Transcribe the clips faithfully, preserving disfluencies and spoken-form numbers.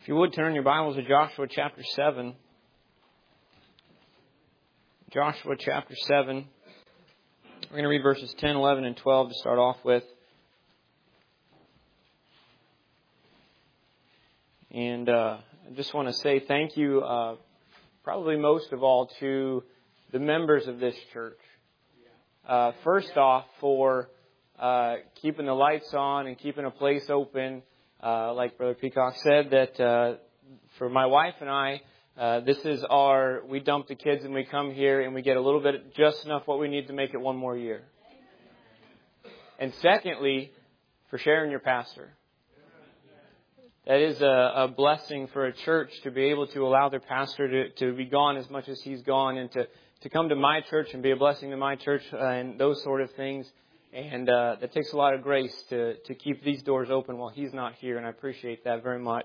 If you would turn your Bibles to Joshua chapter seven. Joshua chapter seven. We're going to read verses ten, eleven, and twelve to start off with. And uh, I just want to say thank you, uh, probably most of all, to the members of this church. Uh, first off, for uh, keeping the lights on and keeping a place open. Uh, like Brother Peacock said, that uh, for my wife and I, uh, this is our, we dump the kids and we come here and we get a little bit, just enough what we need to make it one more year. And secondly, for sharing your pastor. That is a, a blessing for a church to be able to allow their pastor to, to be gone as much as he's gone and to, to come to my church and be a blessing to my church uh, and those sort of things. And uh, that takes a lot of grace to, to keep these doors open while he's not here. And I appreciate that very much.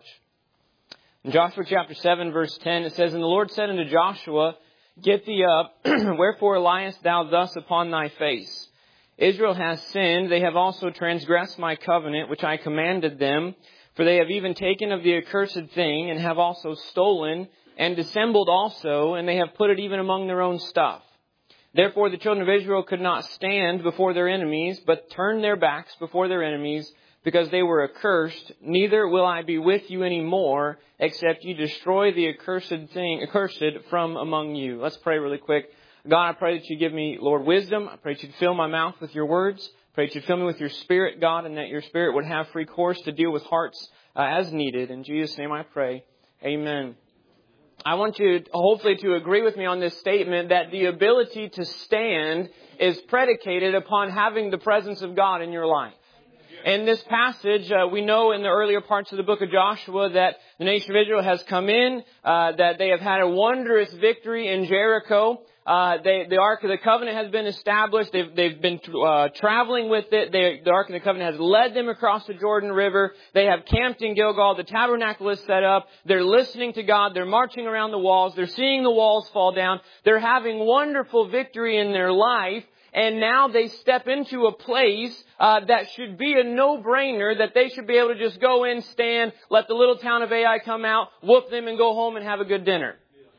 In Joshua chapter seven, verse ten, it says, And the Lord said unto Joshua, Get thee up, wherefore liest thou thus upon thy face? Israel has sinned. They have also transgressed my covenant, which I commanded them. For they have even taken of the accursed thing, and have also stolen, and dissembled also, and they have put it even among their own stuff. Therefore the children of Israel could not stand before their enemies, but turned their backs before their enemies, because they were accursed. Neither will I be with you any more, except you destroy the accursed thing, accursed from among you. Let's pray really quick. God, I pray that you give me, Lord, wisdom. I pray that you'd fill my mouth with your words. I pray that you'd fill me with your Spirit, God, and that your Spirit would have free course to deal with hearts uh, as needed. In Jesus' name I pray. Amen. I want you hopefully to agree with me on this statement that the ability to stand is predicated upon having the presence of God in your life. In this passage, uh, we know in the earlier parts of the book of Joshua that the nation of Israel has come in, uh, that they have had a wondrous victory in Jericho. Uh, they, the Ark of the Covenant has been established. They've, they've been uh, traveling with it. They, the Ark of the Covenant has led them across the Jordan River. They have camped in Gilgal. The tabernacle is set up. They're listening to God. They're marching around the walls. They're seeing the walls fall down. They're having wonderful victory in their life. And now they step into a place uh, that should be a no-brainer, that they should be able to just go in, stand, let the little town of Ai come out, whoop them, and go home and have a good dinner.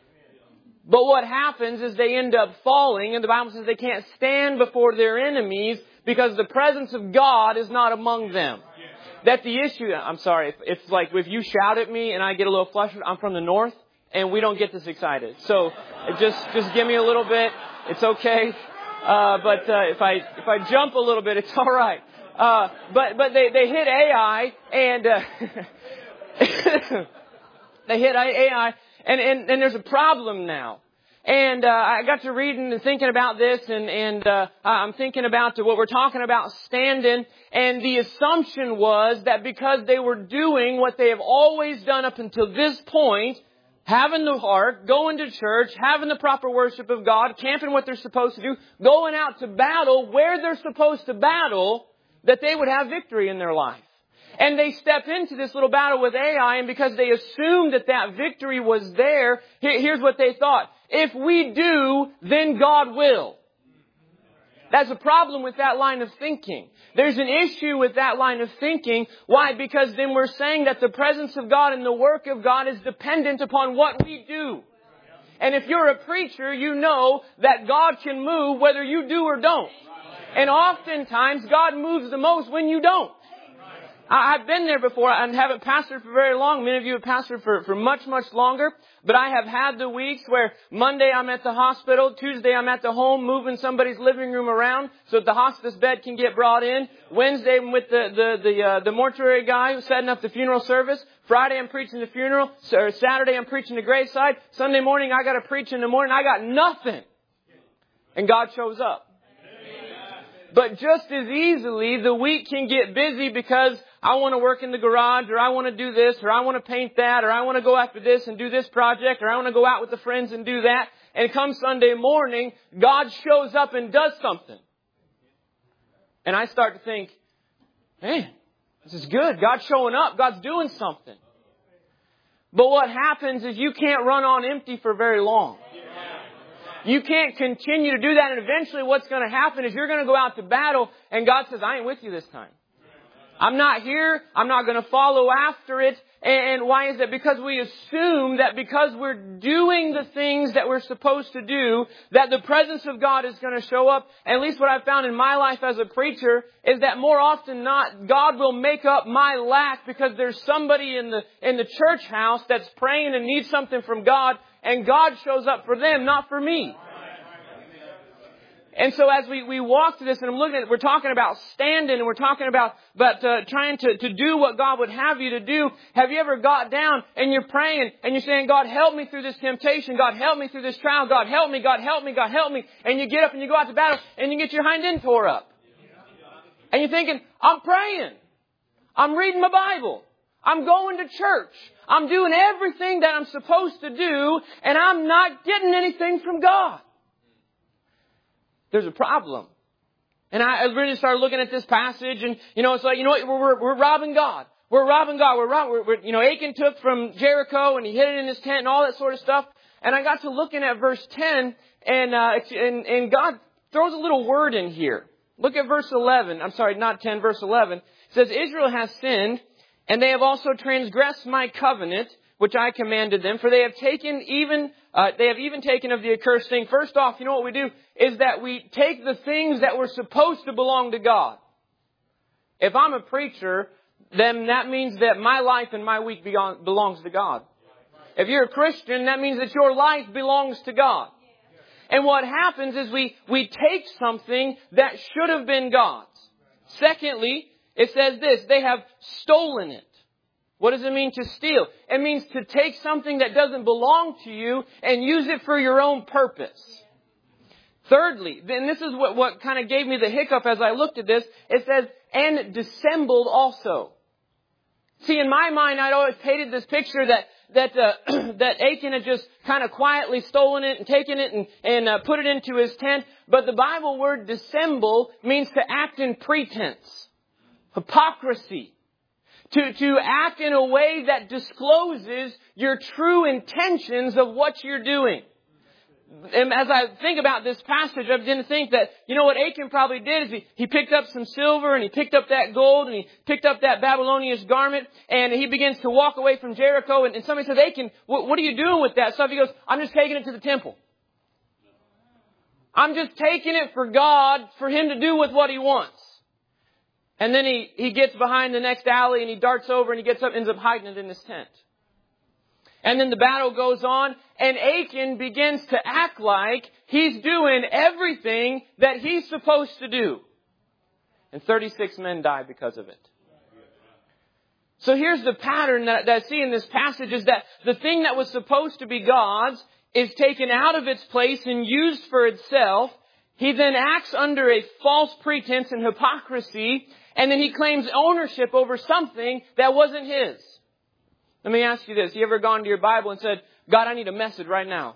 But what happens is they end up falling, and the Bible says they can't stand before their enemies because the presence of God is not among them. That the issue, I'm sorry, if, if like if you shout at me and I get a little flustered, I'm from the north, and we don't get this excited. So just just give me a little bit. It's okay. Uh, but uh, if I if I jump a little bit, it's all right. Uh, but but they, they hit Ai, and uh, they hit Ai. And, and, and there's a problem now. And, uh, I got to reading and thinking about this and, and, uh, I'm thinking about what we're talking about standing. And the assumption was that because they were doing what they have always done up until this point, having the ark, going to church, having the proper worship of God, camping what they're supposed to do, going out to battle where they're supposed to battle, that they would have victory in their life. And they step into this little battle with Ai, and because they assumed that that victory was there, here's what they thought. If we do, then God will. That's a problem with that line of thinking. There's an issue with that line of thinking. Why? Because then we're saying that the presence of God and the work of God is dependent upon what we do. And if you're a preacher, you know that God can move whether you do or don't. And oftentimes, God moves the most when you don't. I've been there before. I haven't pastored for very long. Many of you have pastored for, for much, much longer. But I have had the weeks where Monday I'm at the hospital, Tuesday I'm at the home moving somebody's living room around so that the hospice bed can get brought in. Wednesday I'm with the the the, uh, the mortuary guy who's setting up the funeral service. Friday I'm preaching the funeral. Or Saturday I'm preaching the graveside. Sunday morning I got to preach in the morning. I got nothing. And God shows up. But just as easily, the week can get busy because I want to work in the garage, or I want to do this, or I want to paint that, or I want to go after this and do this project, or I want to go out with the friends and do that. And come Sunday morning, God shows up and does something. And I start to think, man, this is good. God's showing up. God's doing something. But what happens is you can't run on empty for very long. You can't continue to do that. And eventually what's going to happen is you're going to go out to battle and God says, I ain't with you this time. I'm not here. I'm not going to follow after it. And why is that? Because we assume that because we're doing the things that we're supposed to do, that the presence of God is going to show up. At least what I've found in my life as a preacher is that more often not, God will make up my lack because there's somebody in the, in the church house that's praying and needs something from God, and God shows up for them, not for me. And so as we, we walk through this, and I'm looking at it, we're talking about standing, and we're talking about, but, uh, trying to, to do what God would have you to do. Have you ever got down and you're praying and you're saying, God, help me through this temptation. God, help me through this trial. God, help me. God, help me. God, help me. And you get up and you go out to battle and you get your hind end tore up. And you're thinking, I'm praying. I'm reading my Bible. I'm going to church. I'm doing everything that I'm supposed to do, and I'm not getting anything from God. There's a problem. And I really started looking at this passage, and, you know, it's like, you know what, we're, we're, we're robbing God. We're robbing God. We're robbing, we're, we're, you know, Achan took from Jericho and he hid it in his tent and all that sort of stuff. And I got to looking at verse ten, and, uh, and, and God throws a little word in here. Look at verse eleven. I'm sorry, not ten, verse eleven. It says, Israel has sinned, and they have also transgressed my covenant, which I commanded them, for they have taken even, uh, they have even taken of the accursed thing. First off, you know what we do is that we take the things that were supposed to belong to God. If I'm a preacher, then that means that my life and my week belongs to God. If you're a Christian, that means that your life belongs to God. And what happens is we, we take something that should have been God's. Secondly, it says this, they have stolen it. What does it mean to steal? It means to take something that doesn't belong to you and use it for your own purpose. Thirdly, then this is what, what kind of gave me the hiccup as I looked at this. It says, and dissembled also. See, in my mind, I'd always painted this picture that that uh, that Achan had just kind of quietly stolen it and taken it and, and uh, put it into his tent. But the Bible word dissemble means to act in pretense, hypocrisy. To, to act in a way that discloses your true intentions of what you're doing. And as I think about this passage, I begin to think that, you know what Achan probably did is he, he picked up some silver and he picked up that gold and he picked up that Babylonian garment and he begins to walk away from Jericho. And, and somebody says, Achan, what, what are you doing with that stuff? He goes, I'm just taking it to the temple. I'm just taking it for God, for Him to do with what He wants. And then he, he gets behind the next alley and he darts over and he gets up, ends up hiding it in his tent. And then the battle goes on and Achan begins to act like he's doing everything that he's supposed to do. And thirty-six men die because of it. So here's the pattern that, that I see in this passage is that the thing that was supposed to be God's is taken out of its place and used for itself. He then acts under a false pretense and hypocrisy, and then he claims ownership over something that wasn't his. Let me ask you this. You ever gone to your Bible and said, God, I need a message right now?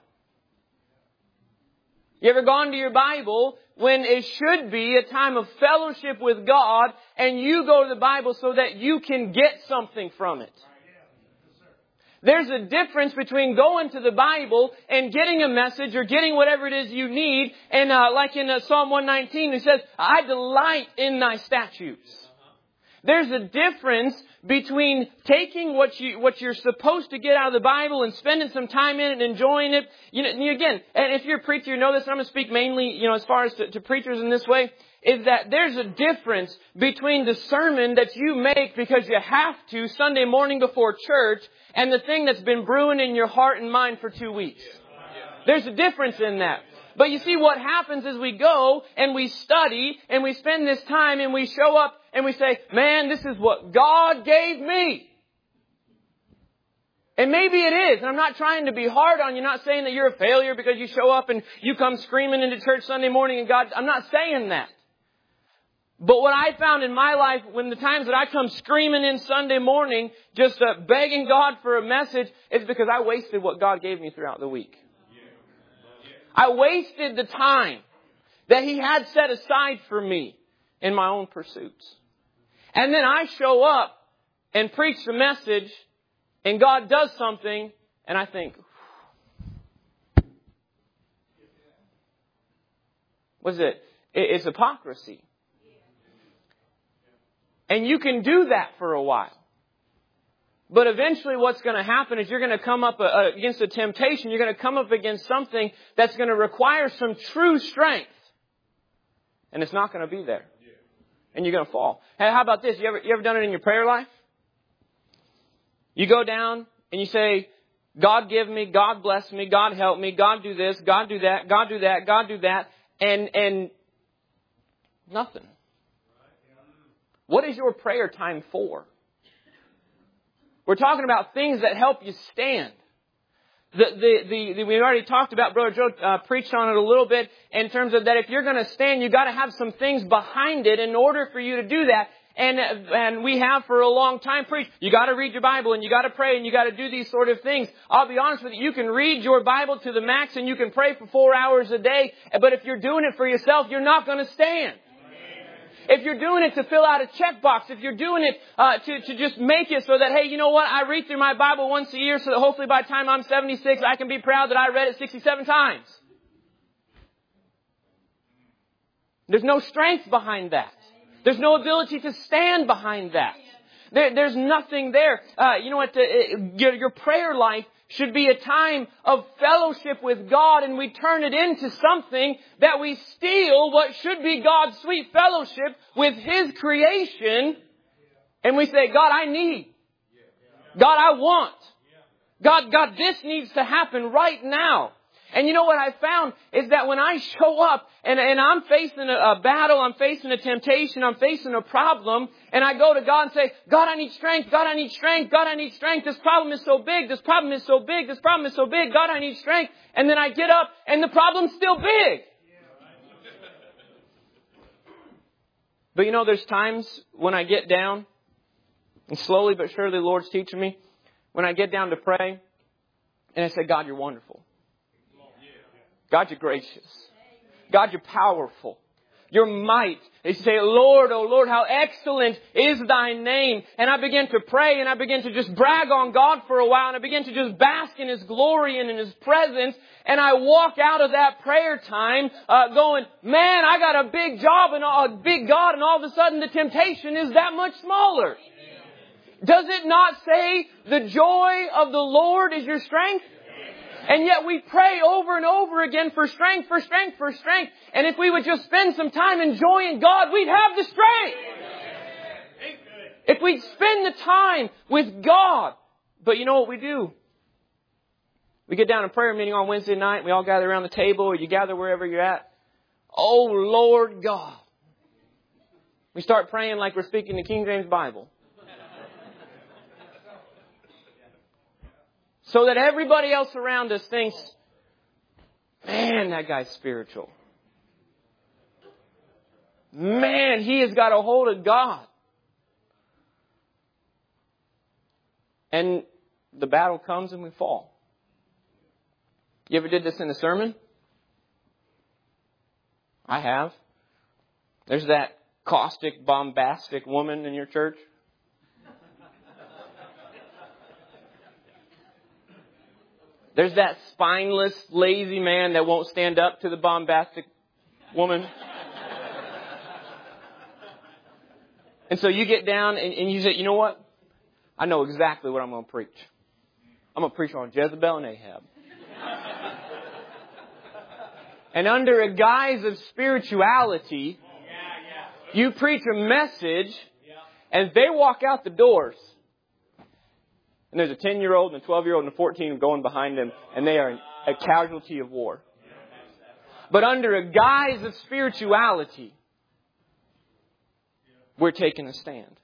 You ever gone to your Bible when it should be a time of fellowship with God, and you go to the Bible so that you can get something from it? There's a difference between going to the Bible and getting a message or getting whatever it is you need. And uh, like in uh, Psalm one nineteen, it says, I delight in thy statutes. There's a difference between taking what you, what you're supposed to get out of the Bible and spending some time in it and enjoying it. You know, again, and if you're a preacher, you know this, I'm going to speak mainly, you know, as far as to, to preachers in this way, is that there's a difference between the sermon that you make because you have to Sunday morning before church and the thing that's been brewing in your heart and mind for two weeks. There's a difference in that. But you see, what happens is we go and we study and we spend this time and we show up and we say, man, this is what God gave me. And maybe it is. And I'm not trying to be hard on you, not saying that you're a failure because you show up and you come screaming into church Sunday morning and God, I'm not saying that. But what I found in my life, when the times that I come screaming in Sunday morning, just uh, begging God for a message, is because I wasted what God gave me throughout the week. I wasted the time that He had set aside for me in my own pursuits. And then I show up and preach the message and God does something and I think, what's it? It's hypocrisy. And you can do that for a while. But eventually what's going to happen is you're going to come up against a temptation. You're going to come up against something that's going to require some true strength. And it's not going to be there. And you're going to fall. Hey, how about this? You ever, you ever done it in your prayer life? You go down and you say, God give me, God bless me, God help me, God do this, God do that, God do that, God do that. And, and nothing. What is your prayer time for? We're talking about things that help you stand. The, the, the, the we already talked about, Brother Joe uh, preached on it a little bit in terms of that if you're going to stand, you've got to have some things behind it in order for you to do that. And, and we have for a long time preached, you got to read your Bible and you got to pray and you got to do these sort of things. I'll be honest with you, you can read your Bible to the max and you can pray for four hours a day. But if you're doing it for yourself, you're not going to stand. If you're doing it to fill out a checkbox, if you're doing it uh, to, to just make it so that, hey, you know what, I read through my Bible once a year so that hopefully by the time I'm seventy-six, I can be proud that I read it sixty-seven times. There's no strength behind that. There's no ability to stand behind that. There, there's nothing there. Uh, you know what, the, your, your prayer life should be a time of fellowship with God, and we turn it into something that we steal what should be God's sweet fellowship with His creation, and we say, God, I need. God, I want. God, God, this needs to happen right now. And you know what I found is that when I show up and, and I'm facing a, a battle, I'm facing a temptation, I'm facing a problem, and I go to God and say, God, I need strength, God, I need strength, God, I need strength, this problem is so big, this problem is so big, this problem is so big, God, I need strength. And then I get up and the problem's still big. But you know, there's times when I get down, and slowly but surely the Lord's teaching me, when I get down to pray, and I say, God, you're wonderful. God, you're gracious. God, you're powerful. Your might. They say, Lord, oh Lord, how excellent is thy name. And I begin to pray and I begin to just brag on God for a while. And I begin to just bask in His glory and in His presence. And I walk out of that prayer time uh, going, man, I got a big job and a big God. And all of a sudden the temptation is that much smaller. Does it not say the joy of the Lord is your strength? And yet we pray over and over again for strength, for strength, for strength. And if we would just spend some time enjoying God, we'd have the strength. If we'd spend the time with God. But you know what we do? We get down to prayer meeting on Wednesday night. We all gather around the table, or you gather wherever you're at. Oh, Lord God. We start praying like we're speaking the King James Bible. So that everybody else around us thinks, man, that guy's spiritual. Man, he has got a hold of God. And the battle comes and we fall. You ever did this in a sermon? I have. There's that caustic, bombastic woman in your church. There's that spineless, lazy man that won't stand up to the bombastic woman. And so you get down and, and you say, you know what? I know exactly what I'm going to preach. I'm going to preach on Jezebel and Ahab. And under a guise of spirituality, you preach a message, and they walk out the doors. And there's a ten-year-old and a twelve-year-old and a fourteen going behind them, and they are a casualty of war. But under a guise of spirituality, we're taking a stand.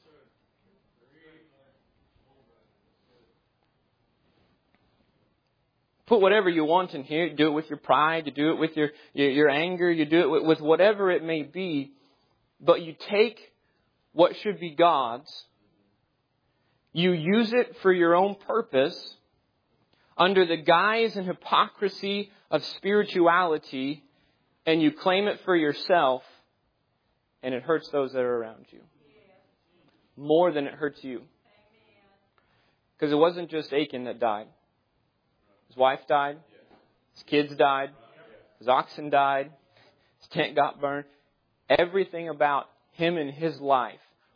Put whatever you want in here. You do it with your pride. You do it with your, your, your anger. You do it with, with whatever it may be. But you take what should be God's. You use it for your own purpose under the guise and hypocrisy of spirituality, and you claim it for yourself, and it hurts those that are around you more than it hurts you. Because it wasn't just Achan that died. His wife died. His kids died. His oxen died. His tent got burned. Everything about him and his life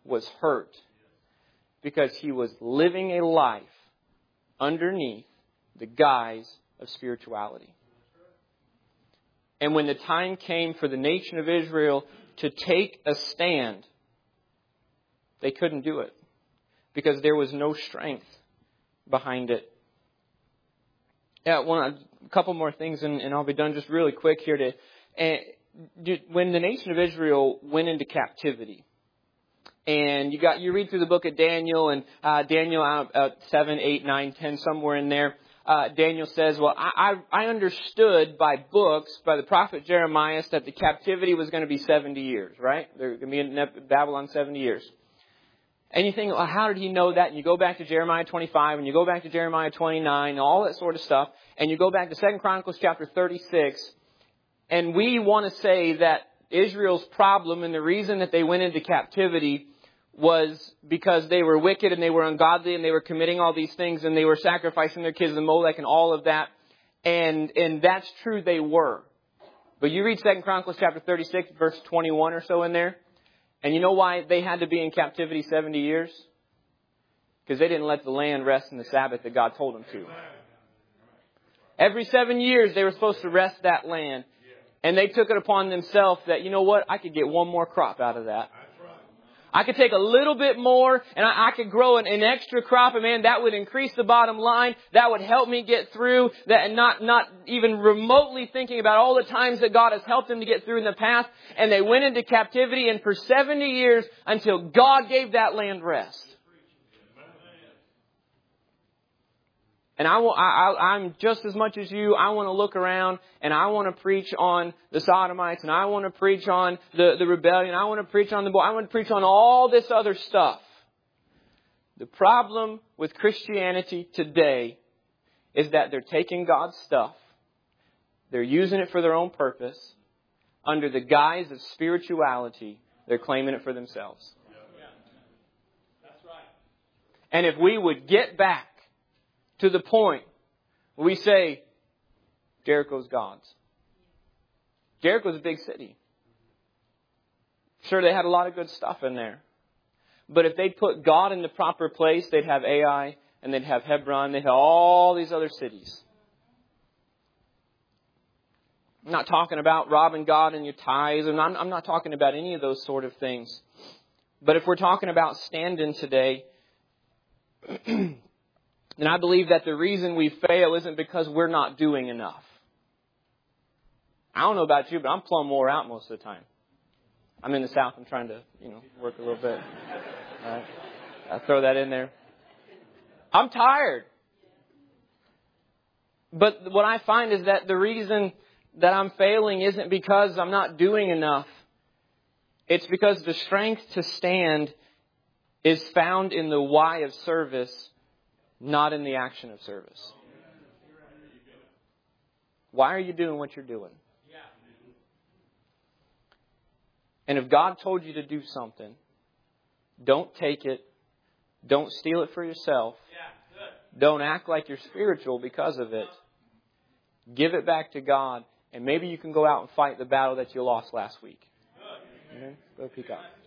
was hurt because he was living a life underneath the guise of spirituality. And when the time came for the nation of Israel to take a stand, they couldn't do it because there was no strength behind it. Yeah, one, a couple more things and, and I'll be done just really quick here. To, uh, when the nation of Israel went into captivity, and you got you read through the book of Daniel, and uh, Daniel uh, uh, seven, eight, nine, ten, somewhere in there, uh, Daniel says, well, I, I, I understood by books, by the prophet Jeremiah, that the captivity was going to be seventy years, right? They're going to be in Babylon seventy years. And you think, well, how did he know that? And you go back to Jeremiah twenty-five, and you go back to Jeremiah twenty-nine, and all that sort of stuff. And you go back to Second Chronicles chapter thirty-six. And we want to say that Israel's problem and the reason that they went into captivity was because they were wicked and they were ungodly and they were committing all these things and they were sacrificing their kids to Molech and all of that. And, and that's true, they were. But you read Second Chronicles chapter thirty-six, verse twenty-one or so in there. And you know why they had to be in captivity seventy years? Because they didn't let the land rest in the Sabbath that God told them to. Every seven years they were supposed to rest that land. And they took it upon themselves that, you know what, I could get one more crop out of that. I could take a little bit more and I, I could grow an, an extra crop, and man, that would increase the bottom line. That would help me get through that, and not, not even remotely thinking about all the times that God has helped them to get through in the past. And they went into captivity, and for seventy years until God gave that land rest. And I, I, I'm just as much as you, I want to look around and I want to preach on the Sodomites, and I want to preach on the, the rebellion. I want to preach on the, I want to preach on all this other stuff. The problem with Christianity today is that they're taking God's stuff. They're using it for their own purpose. Under the guise of spirituality, they're claiming it for themselves. That's right. And if we would get back to the point where we say, Jericho's God's. Jericho's a big city. Sure, they had a lot of good stuff in there. But if they put God in the proper place, they'd have Ai, and they'd have Hebron, they'd have all these other cities. I'm not talking about robbing God in your tithes, and I'm, I'm not talking about any of those sort of things. But if we're talking about standing today, and I believe that the reason we fail isn't because we're not doing enough. I don't know about you, but I'm plumb wore out most of the time. I'm in the South. I'm trying to, you know, work a little bit. All right. I'll throw that in there. I'm tired. But what I find is that the reason that I'm failing isn't because I'm not doing enough. It's because the strength to stand is found in the why of service, not in the action of service. Why are you doing what you're doing? And if God told you to do something, don't take it. Don't steal it for yourself. Don't act like you're spiritual because of it. Give it back to God. And maybe you can go out and fight the battle that you lost last week. Amen. Go Peacock.